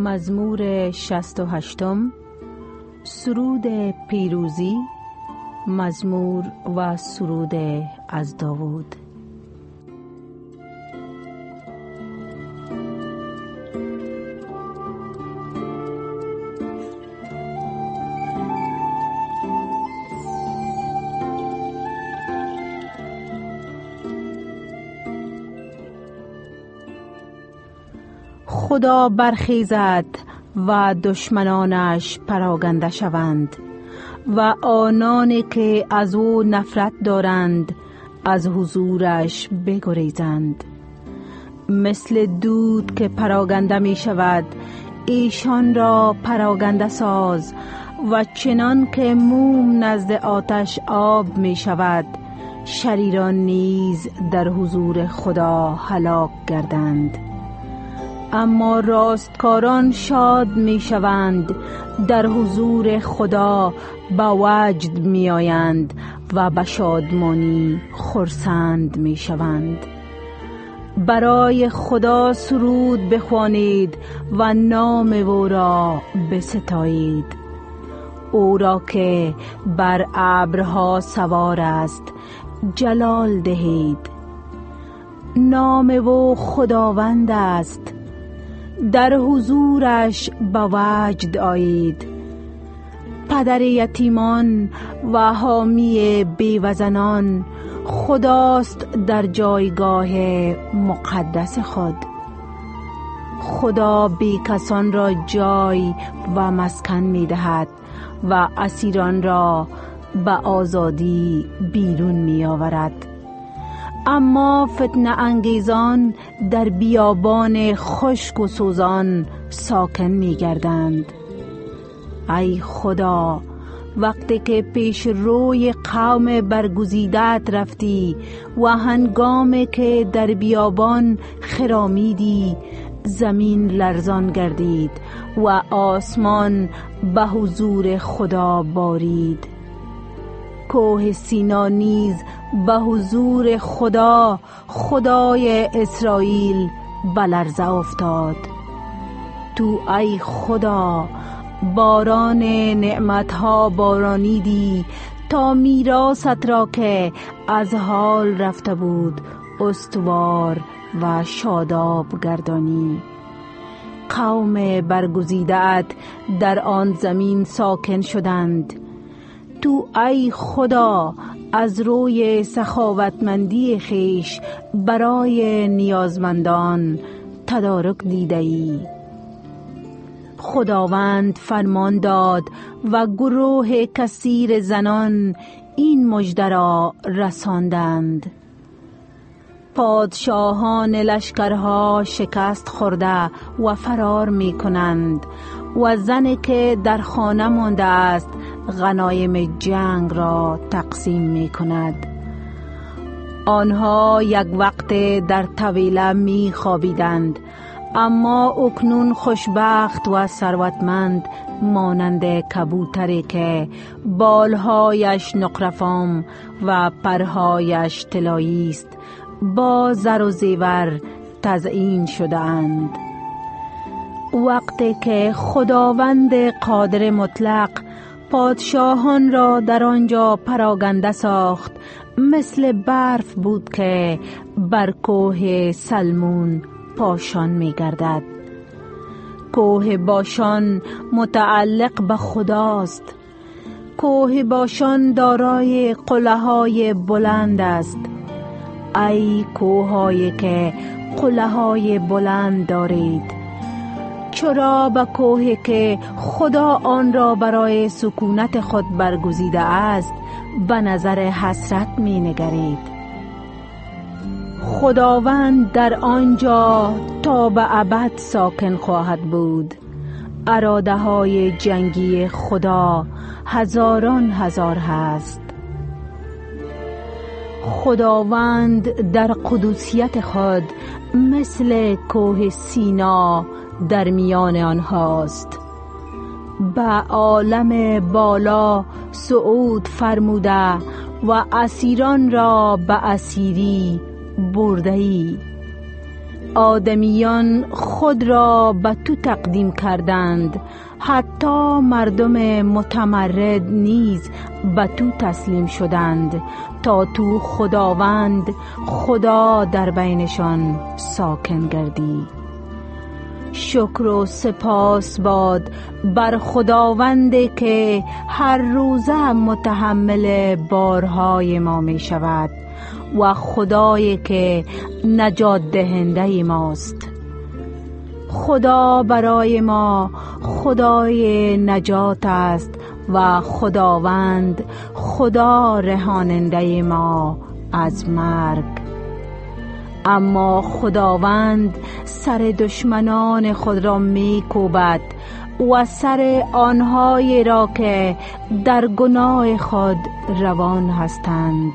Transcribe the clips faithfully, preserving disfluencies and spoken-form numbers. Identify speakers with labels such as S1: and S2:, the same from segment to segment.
S1: مزمور شصت و هشتم. سرود پیروزی، مزمور و سرود از داوود. خدا برخیزد و دشمنانش پراگنده شوند و آنانی که از او نفرت دارند از حضورش بگریزند. مثل دود که پراگنده می شود ایشان را پراگنده ساز، و چنان که موم نزد آتش آب می شود شریران نیز در حضور خدا هلاک گردند. اما راستکاران شاد می شوند، در حضور خدا با وجد می آیند و به شادمانی خرسند می شوند. برای خدا سرود بخوانید و نام او را بستایید. او را که بر ابرها سوار است جلال دهید. نام او خداوند است، در حضورش به وجد آیید. پدر یتیمان و حامی بیوزنان خداست در جایگاه مقدس خود. خدا بی کسان را جای و مسکن می دهد و اسیران را به آزادی بیرون می آورد. اما فتنه انگیزان در بیابان خشک و سوزان ساکن می گردند. ای خدا، وقتی که پیش روی قوم برگزیدت رفتی و هنگامی که در بیابان خرامیدی، زمین لرزان گردید و آسمان به حضور خدا بارید. کوه سینا نیز به حضور خدا خدای اسرائیل به لرزه افتاد. تو ای خدا باران نعمتها بارانیدی تا میراثت را که از حال رفته بود استوار و شاداب گردانی. قوم برگزیده‌ات در آن زمین ساکن شدند. تو ای خدا از روی سخاوتمندی خیش برای نیازمندان تدارک دیده ای. خداوند فرمان داد و گروه کثیر زنان این مژده را رساندند. پادشاهان لشکرها شکست خورده و فرار می کنند و زنی که در خانه مانده است غنایم جنگ را تقسیم می کند. آنها یک وقت در طویله می خوابیدند، اما اکنون خوشبخت و ثروتمند مانند کبوتری که بالهایش نقرفام و پرهایش طلایی است با زر و زیور تزیین شده اند. وقتی که خداوند قادر مطلق پادشاهان را در آنجا پراگنده ساخت، مثل برف بود که بر کوه سلمون پاشان می گردد. کوه باشان متعلق به خداست. کوه باشان دارای قله‌های بلند است. ای کوه‌هایی که قله‌های بلند دارید، چرا به کوهی که خدا آن را برای سکونت خود برگزیده است به نظر حسرت می نگرید؟ خداوند در آنجا تا به ابد ساکن خواهد بود. اراده های جنگی خدا هزاران هزار هست. خداوند در قدوسیت خود مثل کوه سینا در میان آنهاست. به عالم بالا صعود فرموده و اسیران را به اسیری برده‌ای. آدمیان خود را به تو تقدیم کردند، حتی مردم متمرد نیز به تو تسلیم شدند تا تو خداوند خدا در بینشان ساکن گردی. شکر و سپاس باد بر خداوندی که هر روزه متحمل بارهای ما می شود و خدایی که نجات دهنده ماست. خدا برای ما خدای نجات است و خداوند خدا رهاننده ما از مرگ. اما خداوند سر دشمنان خود را می کوبد و سر آنهایی را که در گناه خود روان هستند.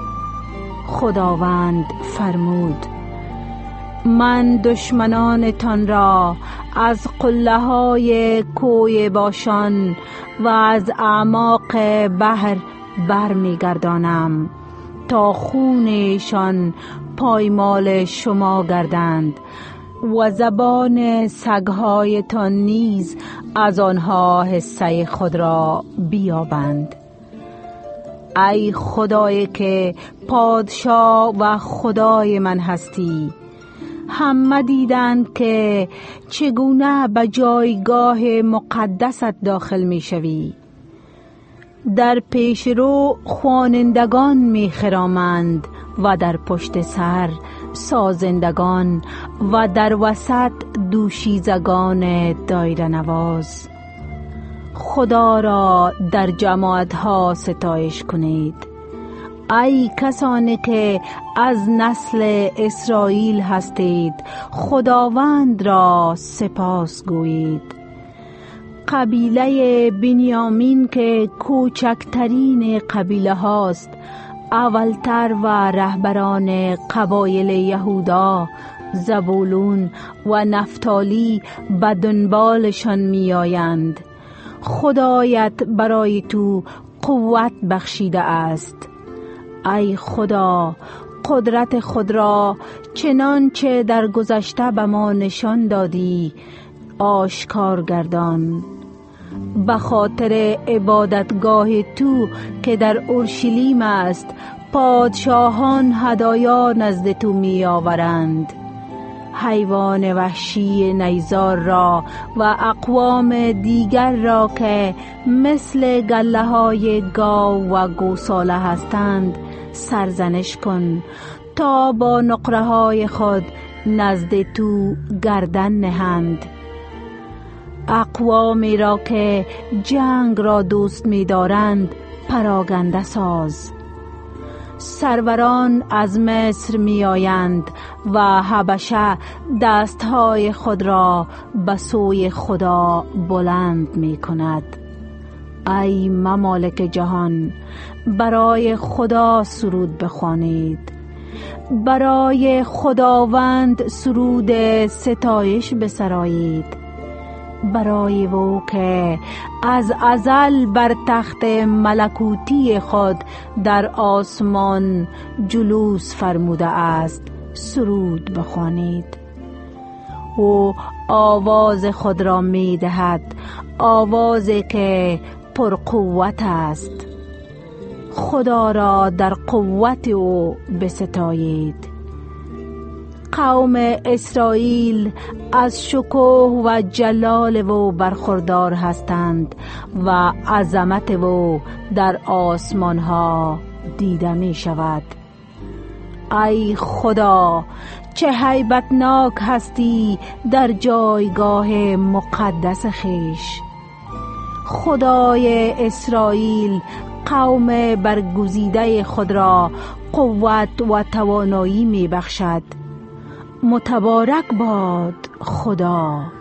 S1: خداوند فرمود: من دشمنانتان را از قله‌های کوی باشان و از اعماق بحر برمیگردانم تا خونشان پایمال شما گردند و زبان سگهایتان نیز از آنها حصه خود را بیابند. ای خدایی که پادشاه و خدای من هستی، همه دیدند که چگونه به جایگاه مقدست داخل می شوی. در پیش رو خوانندگان می خرامند و در پشت سر سازندگان و در وسط دوشیزگان دایره نواز. خدا را در جماعتها ستایش کنید، ای کسانی که از نسل اسرائیل هستید، خداوند را سپاس گویید. قبیله بنیامین که کوچکترین قبیله هاست، اولتر و رهبران قبایل یهودا، زبولون و نفتالی به دنبالشان می آیند. خدایت برای تو قوت بخشیده است. ای خدا، قدرت خود را چنانچه در گذشته به ما نشان دادی آشکار گردان. به خاطر عبادتگاه تو که در اورشلیم است، پادشاهان هدایا نزد تو می آورند. حیوان وحشی نیزار را و اقوام دیگر را که مثل گله های گاو و گوساله هستند سرزنش کن تا با نقره های خود نزد تو گردن نهند. اقوامی را که جنگ را دوست می دارند پراگنده ساز. سروران از مصر می آیند و حبشه دستهای خود را به سوی خدا بلند می کند. ای ممالک جهان، برای خدا سرود بخوانید. برای خداوند سرود ستایش بسرایید. برای او که از ازل بر تخت ملکوتی خود در آسمان جلوس فرموده است سرود بخوانید. او آواز خود را می دهد، آوازی که پر قوت است. خدا را در قوت او بستایید. قوم اسرائیل از شکوه و جلال او برخوردار هستند و عظمت او در آسمان ها دیده می شود. ای خدا، چه هیبتناک هستی در جایگاه مقدس خیش. خدای اسرائیل قوم برگزیده خود را قوت و توانایی می بخشد. متبارک باد خدا.